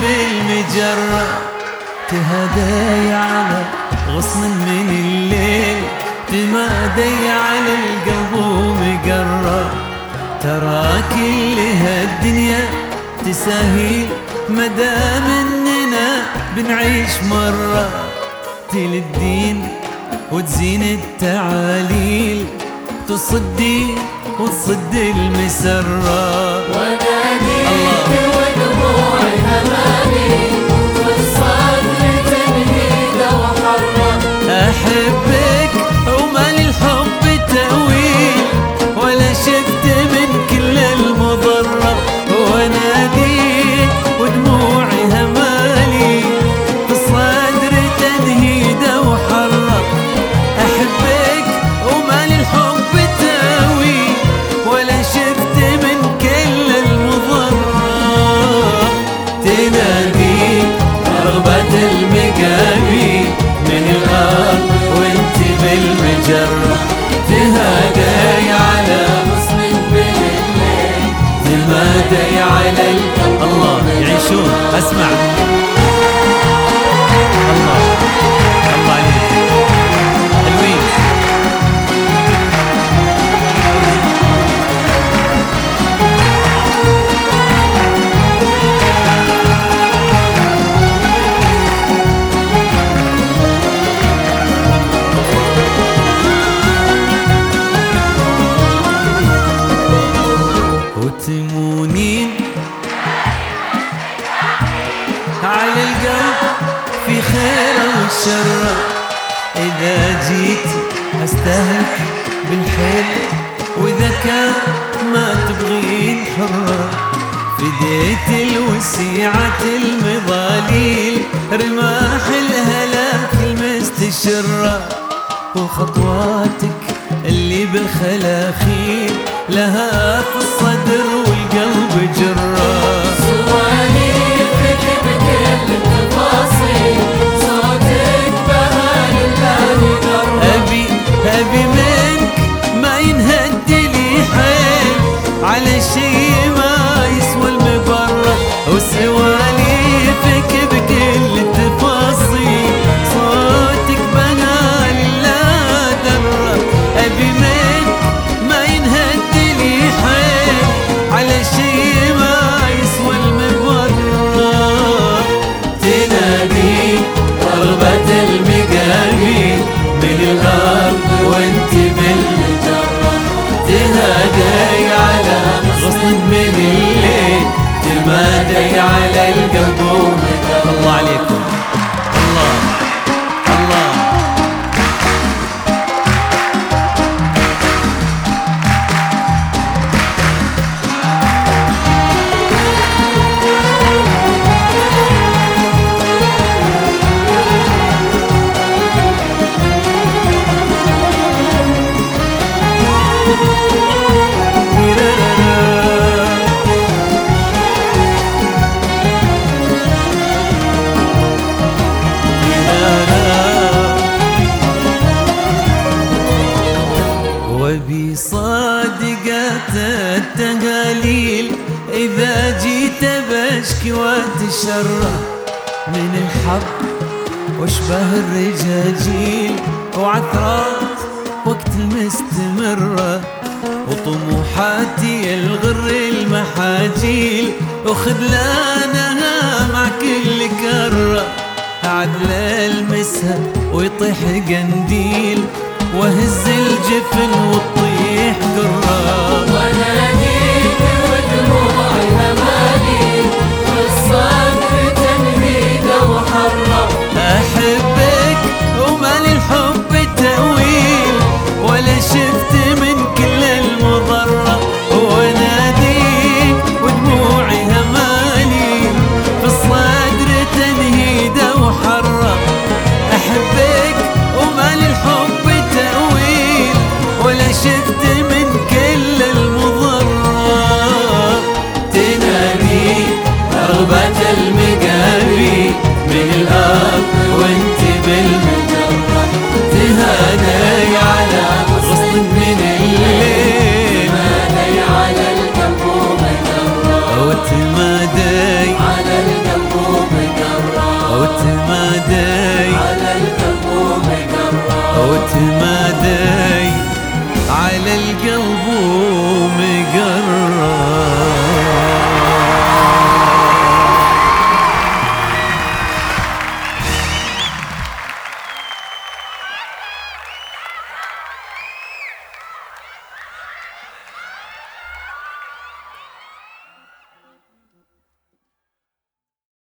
بالمجرة، تهدي على غصن من الليل، تمادي على القلب ومقرة. ترى كل هالدنيا تساهيل مدام اننا بنعيش مرة، تلدين وتزين التعاليل، تصدي وتصد المسرة. وناديك ودموعي همالي، والصدر تنهيده وحرة. أحبك وما للحب تأويل، ولا شفت من كل المضرة. وناديك ودموعي همالي، بالصدر تنهيده وحرة. أحبك وما للحب تأويل، ولا شفت من كل المضرة. تناديك رغبة المقامي من الأرض وانت بالمجرة، تهادي على غصن بالليل، تمادي على القلب. الله يعيشون. اسمع الله الله عليك حلوين. وتمونين على القلب في خير وشر، إذا جيت أستهلك بالحيل، وإذا كان ما تبغين حرة، فديت الوسيعة المظاليل، رماح الهلاك المستشرة. وخطواتك اللي بالخلاخيل، لها في الصدر والقلب جرة. سواليفك بكل التفاصيل، صوتك بهال الله درة. أبي منك ما ينهد لي حيل، على شي ما يسوى المبرة. وسواليفك بكل التفاصيل، صوتك بهال الله درة. أبي منك ما ينهد لي حيل، على شي ما يسوى المبرة. تنادي رغبة المقامي من الأرض وانت بالمجرة، تهادي على غصن من الليل، تمادي على القلب ومقرة. الله عليكم. الله الله وبصادقات التهاليل، إذا جيت بشكي واتشرى من الحب واشبه الرجاجيل، وعثرات وقت المستمرة، وطموحاتي الغر المحاجيل، وخذلانها مع كل كرة. عدل المسها ويطيح قنديل، وهز الجفن وتطيح قرة. وناديك ودموعي همالي، والصدر تنهيده وحرة. أحبك وما للحب تأويل، ولا شفت من كل المضرة. وناديك ودموعي همالي، في الصدر تنهيده وحرة. أحبك وما للحب تأويل، ولا شفت من كل المضرة. تنادي رغبة المقامي من الأرض وانت بالمجرة،